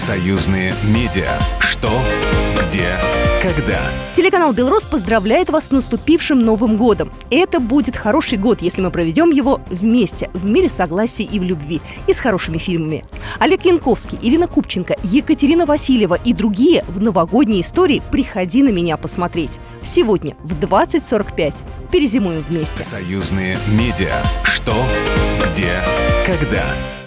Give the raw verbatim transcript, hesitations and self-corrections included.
Союзные медиа. Что, где, когда. Телеканал «Белрос» поздравляет вас с наступившим Новым годом. Это будет хороший год, если мы проведем его вместе, в мире согласия и в любви, и с хорошими фильмами. Олег Янковский, Ирина Купченко, Екатерина Васильева и другие в новогодней истории «Приходи на меня посмотреть». Сегодня в двадцать сорок пять. Перезимуем вместе. Союзные медиа. Что, где, когда.